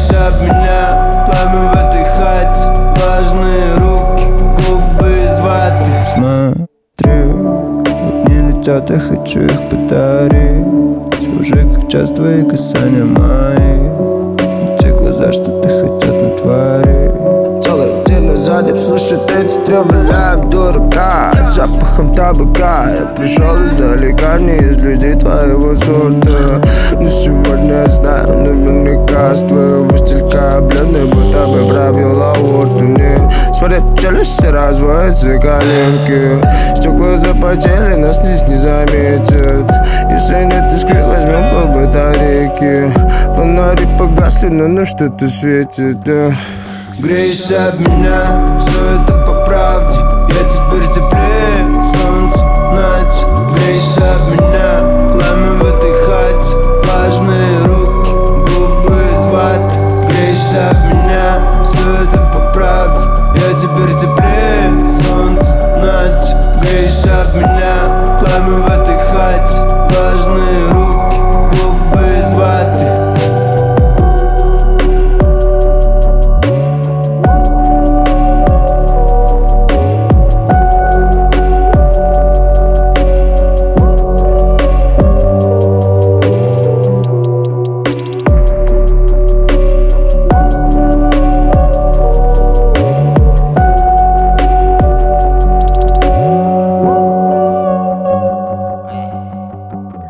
Греешься об меня, пламя в этой хате. Влажные руки, губы из ваты. Смотрю, огни летят, я хочу их подарить. Уже как час твои касания мои. Эти глаза, что ты хотят натворить. Целый день назад слушает эти требования дурака. Запахом табака я пришел издалека, не из людей твоего сорта. Но сегодня я знаю наверняка, с твоего стилька бледный, будто бы пробил аорту. Смотри, челюсти разводятся коленки. Стекла запотели, нас здесь не заметят. Если нет искры, возьмем по батарейке. Фонари погасли, но нам что-то светит, Греешься об меня, все это по правде. Я теперь теплее, солнце, ночь. Греешься об меня,